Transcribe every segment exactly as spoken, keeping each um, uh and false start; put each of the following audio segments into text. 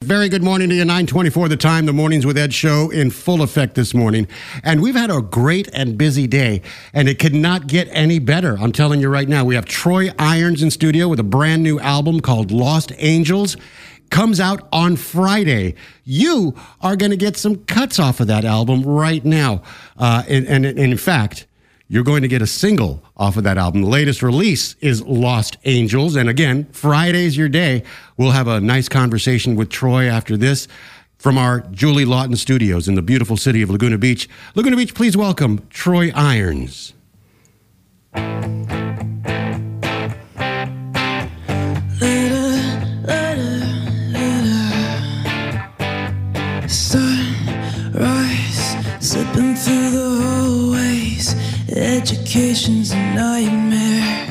Very good morning to you. nine twenty-four the time. The Mornings with Ed show in full effect this morning. And we've had a great and busy day, and it could not get any better. I'm telling you right now. We have Troy Irons in studio with a brand new album called Lost Angels. Comes out on Friday. You are going to get some cuts off of that album right now. Uh, and, and, and in fact, you're going to get a single off of that album. The latest release is Lost Angels. And again, Friday's your day. We'll have a nice conversation with Troy after this from our Julie Lawton studios in the beautiful city of Laguna Beach. Laguna Beach, please welcome Troy Irons. Sunrise, slipping through the hallways. Education's a nightmare.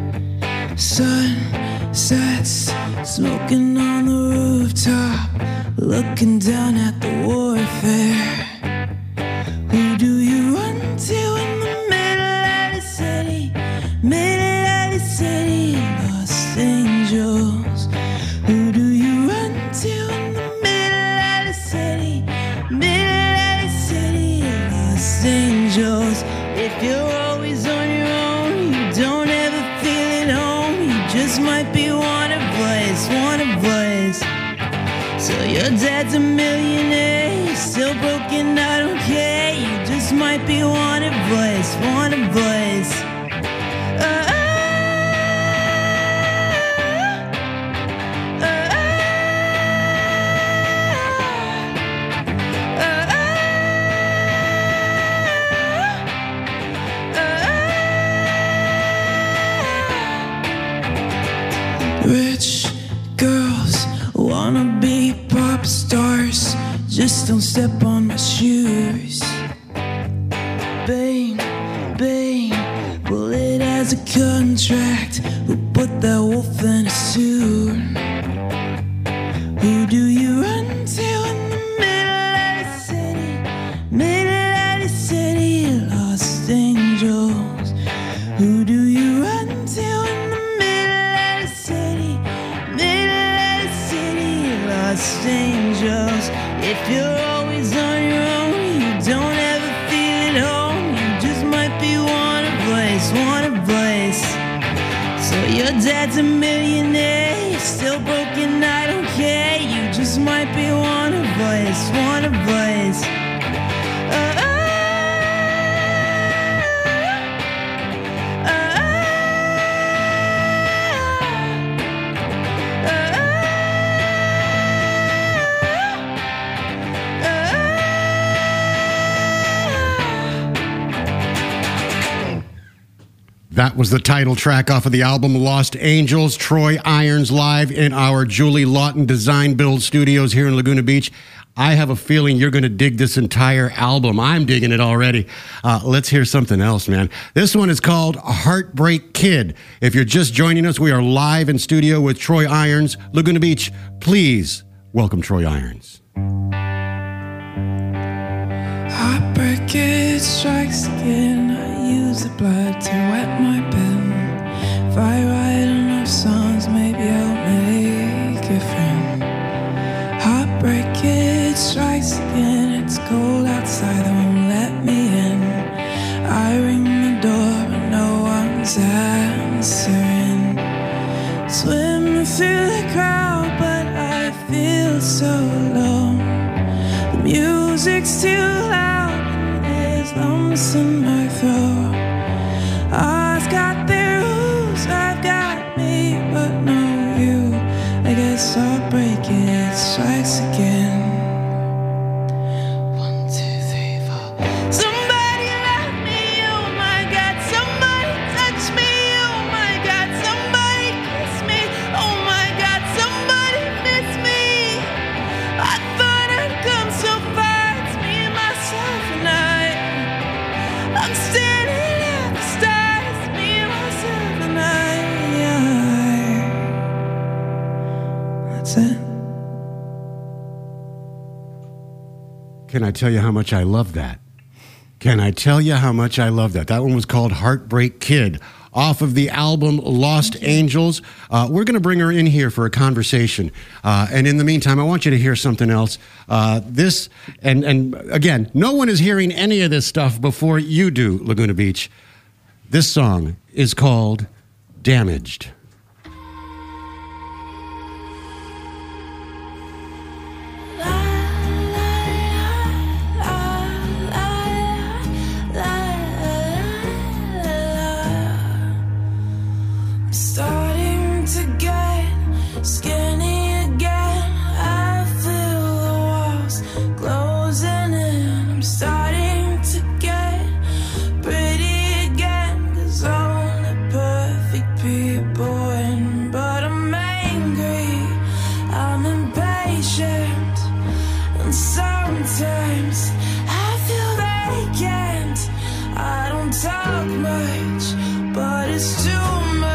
Sunsets, smoking on the rooftop, looking down at the warfare. Who do you run to in the middle of the city? Middle of the city, lost angels. Who do you run to in the middle of the city? Middle of the city, lost angels. If you're always on your own, you don't ever feel at home. You just might be one of us, one of us. So your dad's a millionaire, you're still broken, I don't care. You just might be one of us, one of us. Uh, Rich girls wanna be pop stars, just don't step on my shoes. Bang, bang, well it has a contract. Who put that wolf in a suit? Who do you run to in the middle of the city? Middle of the city, lost angels. Who do you run to in the lost angels? If you're always on your own, you don't ever feel at home. You just might be one of us, one of us. So your dad's a millionaire, you're still broken, I don't care. You just might be one of us, one of us. Uh, That was the title track off of the album Lost Angels. Troy Irons live in our Julie Lawton Design Build studios here in Laguna Beach. I have a feeling you're going to dig this entire album. I'm digging it already. Uh, let's hear something else, man. This one is called Heartbreak Kid. If you're just joining us, we are live in studio with Troy Irons. Laguna Beach, please welcome Troy Irons. Heartbreak Kid strikes again. I use the blood to wet my pen. If I write enough songs, maybe I'll make a friend. Heartbreak Kid strikes again. It's cold outside, they won't let me in. I ring the door, but no one's answering. Swimming through the crowd, but I feel so alone. The music's too loud, and there's lumps in my throat. I've got their rules, I've got me, but no you. I guess I'll break it, strikes again. One, two, three, four. Somebody love me, oh my God. Somebody touch me, oh my God. Somebody kiss me, oh my God. Somebody miss me. I thought I'd come so far, it's me and myself and I. I'm standing at the stars, me and myself and I. That's it. Can I tell you how much I love that? Can I tell you how much I love that? That one was called Heartbreak Kid off of the album Lost Angels. Uh, we're going to bring her in here for a conversation. Uh, and in the meantime, I want you to hear something else. Uh, this, and, and again, no one is hearing any of this stuff before you do, Laguna Beach. This song is called Damaged. Starting to get skinny again. I feel the walls closing in. I'm starting to get pretty again. 'Cause only perfect people win. But I'm angry, I'm impatient, and sometimes I feel vacant. I don't talk much, but it's too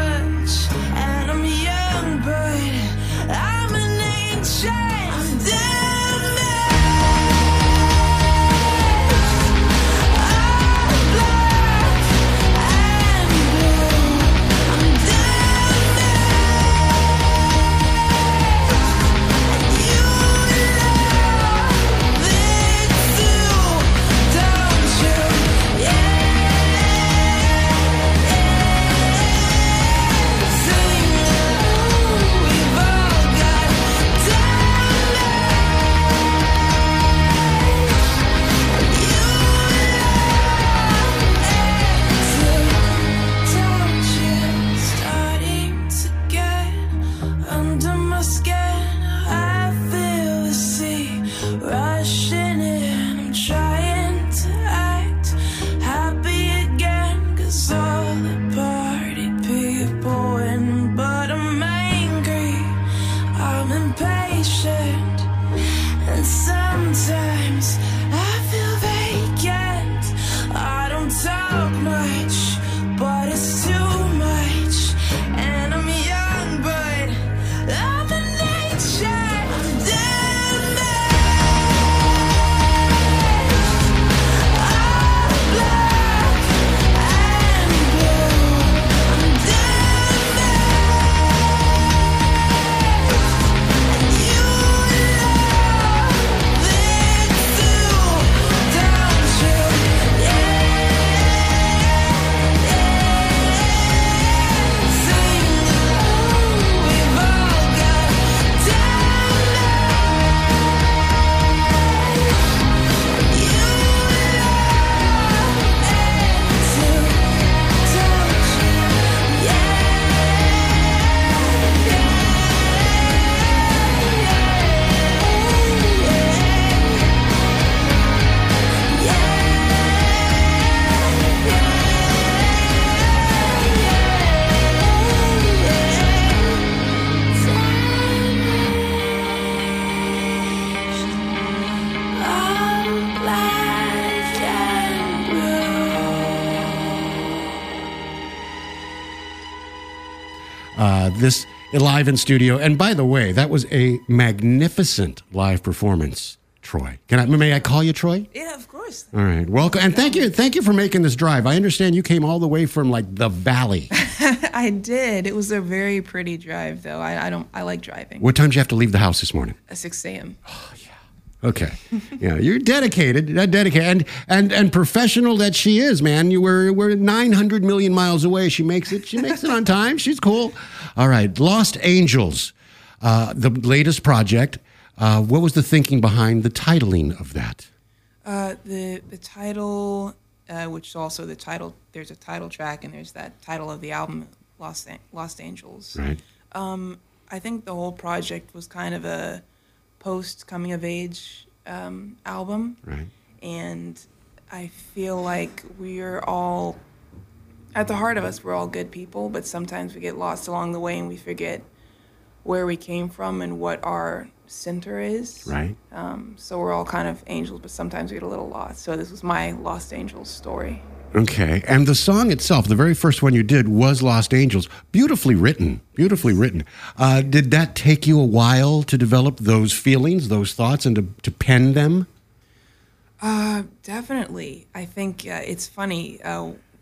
Uh, this live in studio. And by the way, that was a magnificent live performance, Troy. Can I, may I call you Troy? Yeah, of course. All right. Welcome. And thank you. Thank you for making this drive. I understand you came all the way from like the valley. I did. It was a very pretty drive, though. I, I don't. I like driving. What time did you have to leave the house this morning? At six a.m. Oh, yeah. Okay. Yeah, you're dedicated, dedicated, and and and professional that she is, man. You were we're nine hundred million miles away. She makes it. She makes it on time. She's cool. All right, Lost Angels, uh, the latest project. Uh, what was the thinking behind the titling of that? Uh, the the title, uh, which is also the title. There's a title track, and there's that title of the album, Lost Lost Angels. Right. Um, I think the whole project was kind of a post coming of age um, album, right? And I feel like we're all, at the heart of us, we're all good people, but sometimes we get lost along the way and we forget where we came from and what our center is. Right. Um, so we're all kind of angels, but sometimes we get a little lost. So this was my Lost Angels story. Okay. And the song itself, the very first one you did was Lost Angels. Beautifully written. Beautifully written. Uh, did that take you a while to develop those feelings, those thoughts, and to, to pen them? Uh, definitely. I think uh, it's funny. Uh,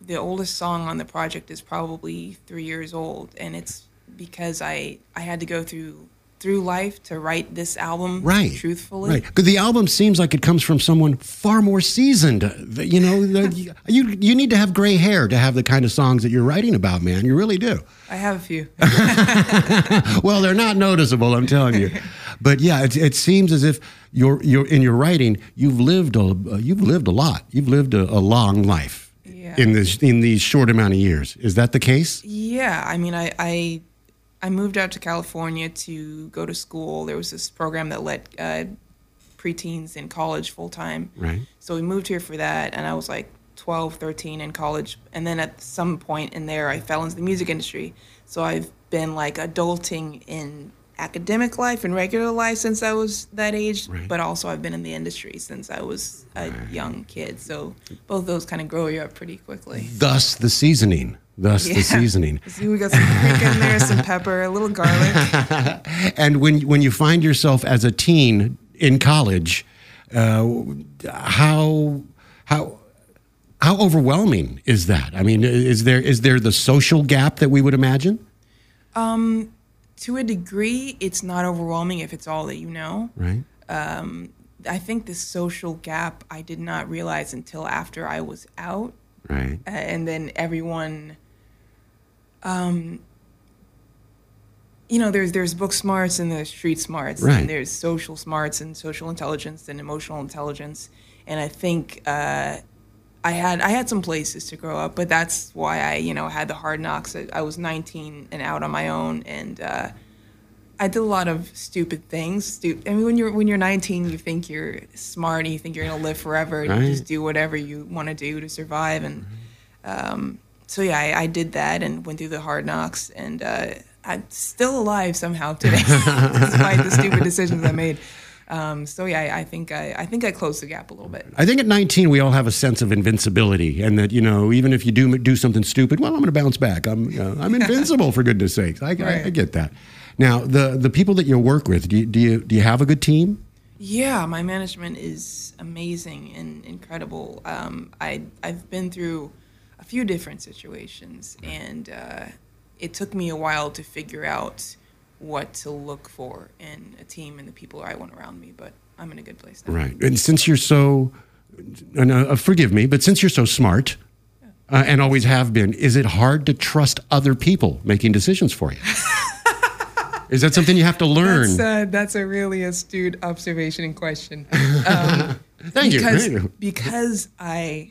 the oldest song on the project is probably three years old, and it's because I I had to go through through life to write this album Right. truthfully. Right. Because the album seems like it comes from someone far more seasoned. The- You know, the, you you need to have gray hair to have the kind of songs that you're writing about, man. You really do. I have a few. Well, they're not noticeable, I'm telling you. But yeah, it, it seems as if you're you're in your writing, you've lived a uh, you've lived a lot. You've lived a, a long life Yeah. in this in these short amount of years. Is that the case? Yeah, I mean, I, I I moved out to California to go to school. There was this program that let uh, preteens in college full time. Right. So we moved here for that, and I was like twelve, thirteen in college. And then at some point in there, I fell into the music industry. So I've been like adulting in academic life and regular life since I was that age, Right. but also I've been in the industry since I was a young kid. So both those kind of grow you up pretty quickly. Thus the seasoning. Thus the seasoning. See, we got some paprika in there, some pepper, a little garlic. And when when you find yourself as a teen in college, uh, how how how overwhelming is that? I mean, is there is there the social gap that we would imagine? Um, to a degree, it's not overwhelming if it's all that you know. Right. Um, I think the social gap I did not realize until after I was out. Right. Uh, and then everyone, um, you know, there's there's book smarts and there's street smarts, Right. and there's social smarts and social intelligence and emotional intelligence. And I think uh, I had I had some places to grow up, but that's why I you know had the hard knocks. I, I was nineteen and out on my own, and uh, I did a lot of stupid things. Stu- I mean, when you're when you're nineteen, you think you're smart and you think you're gonna live forever. And Right. you just do whatever you want to do to survive. And um, so yeah, I, I did that and went through the hard knocks. And uh, I'm still alive somehow today, despite the stupid decisions I made. Um, so yeah, I, I think I, I think I closed the gap a little bit. I think at nineteen we all have a sense of invincibility, and that you know even if you do do something stupid, well, I'm going to bounce back. I'm you know, I'm invincible for goodness sakes. I, I, Right. I get that. Now the the people that you work with, do you, do you do you have a good team? Yeah, my management is amazing and incredible. Um, I I've been through a few different situations, and uh, it took me a while to figure out what to look for in a team and the people I want around me. But I'm in a good place now. Right. And since you're so, and uh, forgive me, but since you're so smart uh, and always have been, is it hard to trust other people making decisions for you? Is that something you have to learn? That's, uh, that's a really astute observation and question. Um, Thank you. because, Thank you. Because I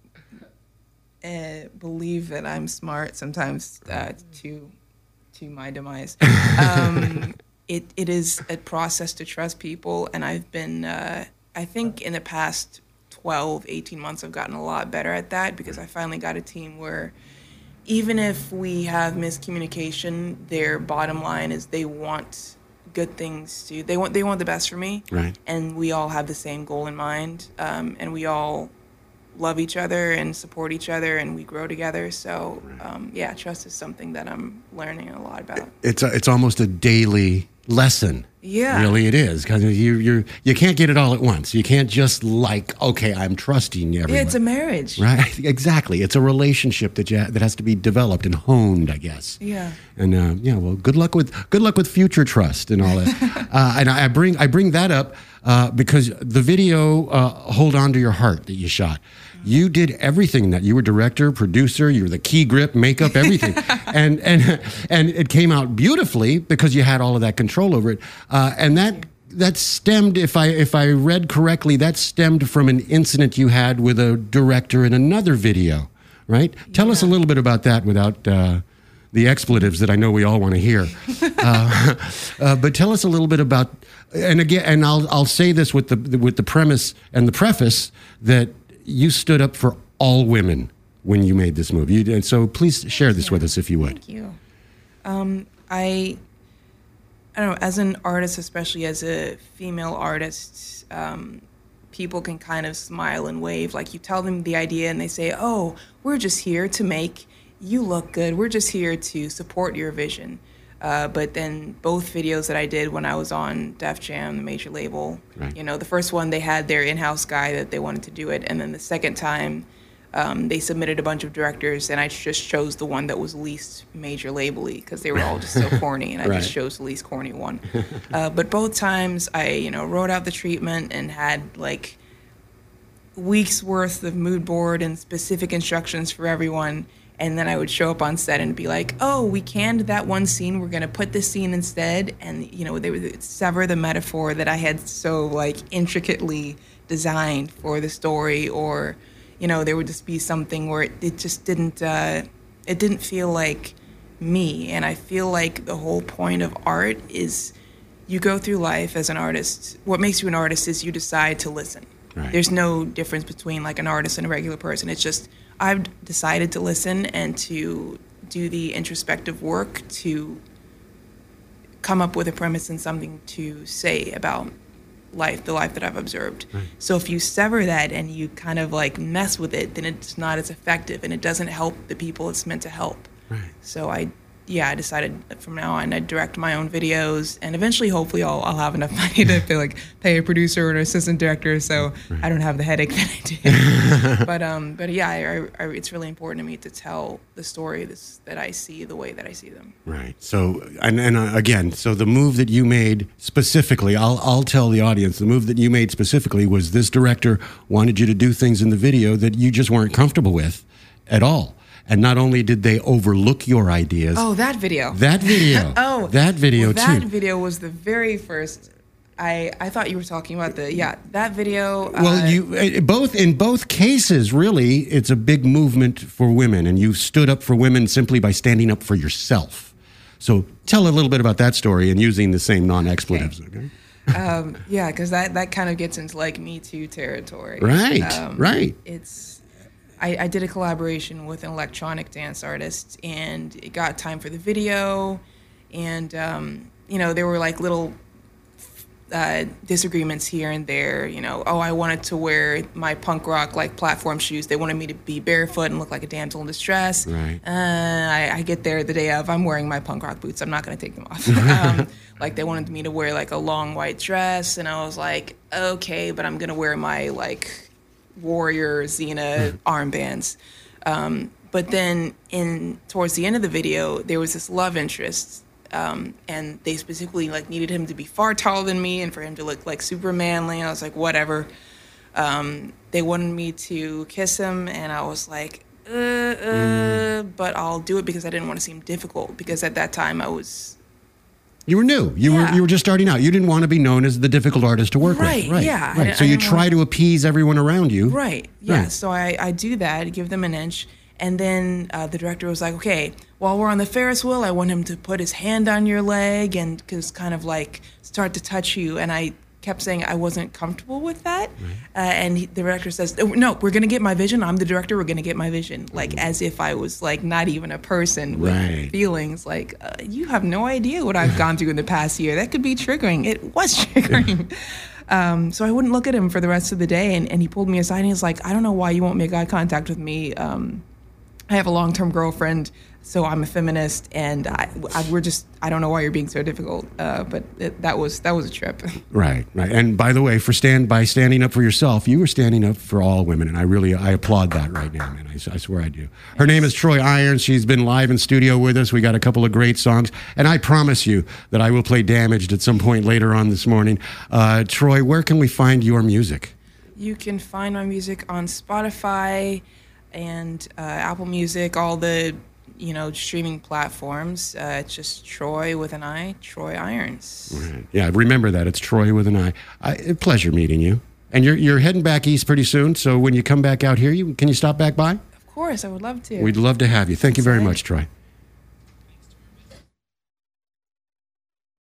uh, believe that I'm smart, sometimes uh, to to my demise. Um, it it is a process to trust people, and I've been. Uh, I think in the past twelve, eighteen months, I've gotten a lot better at that because I finally got a team where, even if we have miscommunication, their bottom line is they want good things to. They want they want the best for me, Right. and we all have the same goal in mind, um, and we all love each other and support each other, and we grow together. So, um, yeah, trust is something that I'm learning a lot about. It's a, it's almost a daily lesson. Yeah. Really, it is because you you you can't get it all at once. You can't just like okay, I'm trusting everyone. Yeah, it's a marriage. Right, exactly. It's a relationship that you ha- that has to be developed and honed, I guess. Yeah. And uh, yeah, well, good luck with good luck with future trust and all that. uh, and I, I bring I bring that up uh, because the video uh, "Hold On to Your Heart" that you shot, you did everything that you were director, producer, you were the key grip, makeup, everything, and and and it came out beautifully because you had all of that control over it, uh, and that. That stemmed, if I if I read correctly, that stemmed from an incident you had with a director in another video, right? Tell us a little bit about that without uh, the expletives that I know we all want to hear. uh, uh, but tell us a little bit about, and again, and I'll I'll say this with the with the premise and the preface that you stood up for all women when you made this movie, you, and so please share this with us if you would. Thank you. Um, I. I don't know, as an artist, especially as a female artist, um, people can kind of smile and wave. Like you tell them the idea and they say, oh, we're just here to make you look good. We're just here to support your vision. Uh, but then both videos that I did when I was on Def Jam, the major label, Right. you know, the first one they had their in-house guy that they wanted to do it. And then the second time Um, they submitted a bunch of directors, and I just chose the one that was least major labely because they were all just so corny, and I Right. just chose the least corny one. Uh, but both times, I you know wrote out the treatment and had like weeks worth of mood board and specific instructions for everyone. And then I would show up on set and be like, oh, we canned that one scene. We're going to put this scene instead. And, you know, they would sever the metaphor that I had so, like, intricately designed for the story. Or, you know, there would just be something where it, it just didn't, uh, it didn't feel like me. And I feel like the whole point of art is you go through life as an artist. What makes you an artist is you decide to listen. Right. There's no difference between, like, an artist and a regular person. It's just I've decided to listen and to do the introspective work to come up with a premise and something to say about life, the life that I've observed. Right. So if you sever that and you kind of like mess with it, then it's not as effective and it doesn't help the people it's meant to help. Right. So I, yeah, I decided that from now on I'd direct my own videos, and eventually, hopefully, I'll, I'll have enough money to pay, like pay a producer or an assistant director, so Right. I don't have the headache that I did. but um, but yeah, I, I, it's really important to me to tell the story this, that I see the way that I see them. Right. So, and, and uh, again, so the move that you made specifically, I'll, I'll tell the audience, the move that you made specifically was this director wanted you to do things in the video that you just weren't comfortable with at all. And not only did they overlook your ideas. Oh, that video. That video. oh, that video well, that too. video was the very first. I I thought you were talking about the yeah that video. Well, uh, you uh, both in both cases, really, it's a big movement for women, and you stood up for women simply by standing up for yourself. So, tell a little bit about that story and using the same non-expletives. Okay. um, yeah, because that that kind of gets into like Me Too territory. Right. Um, right. It's. I, I did a collaboration with an electronic dance artist, and it got time for the video, and um, you know there were like little uh, disagreements here and there. You know, oh, I wanted to wear my punk rock like platform shoes. They wanted me to be barefoot and look like a damsel in distress. Right. Uh, I, I get there the day of. I'm wearing my punk rock boots. I'm not going to take them off. um, like they wanted me to wear like a long white dress, and I was like, okay, but I'm going to wear my like Warrior Xena armbands. Um, but then in towards the end of the video, there was this love interest, um, and they specifically like needed him to be far taller than me and for him to look like super manly. And I was like, whatever. Um, they wanted me to kiss him, and I was like, uh, uh, mm. but I'll do it because I didn't want to seem difficult, because at that time I was You were new. You Yeah. were you were just starting out. You didn't want to be known as the difficult artist to work Right, with. Right. yeah. I Right. didn't- So I you didn't try wanna- to appease everyone around you. Right. Yeah. Right. So I, I do that, give them an inch. And then uh, the director was like, okay, while we're on the Ferris wheel, I want him to put his hand on your leg and just kind of like start to touch you. And I kept saying I wasn't comfortable with that. Right. Uh, and he, the director says, no, we're going to get my vision. I'm the director. We're going to get my vision. Like as if I was like not even a person with Right. feelings. Like uh, you have no idea what I've gone through in the past year. That could be triggering. It was triggering. Um, so I wouldn't look at him for the rest of the day. And, and he pulled me aside and he was like, I don't know why you won't make eye contact with me. Um, I have a long-term girlfriend, so I'm a feminist, and I, I, we're just, I don't know why you're being so difficult. Uh, but it, that was that was a trip. Right, right. And by the way, for stand by standing up for yourself, you were standing up for all women, and I really I applaud that right now, man. I, I swear I do. Her name is Troy Irons. She's been live in studio with us. We got a couple of great songs, and I promise you that I will play Damaged at some point later on this morning. Uh, Troy, where can we find your music? You can find my music on Spotify and uh, Apple Music, all the you know streaming platforms. Uh, it's just Troy with an I, Troy Irons. Right. Yeah, remember that. It's Troy with an I. I a pleasure meeting you. And you're you're heading back east pretty soon, so when you come back out here, you can you stop back by? Of course, I would love to. We'd love to have you. Thank you very much, Troy.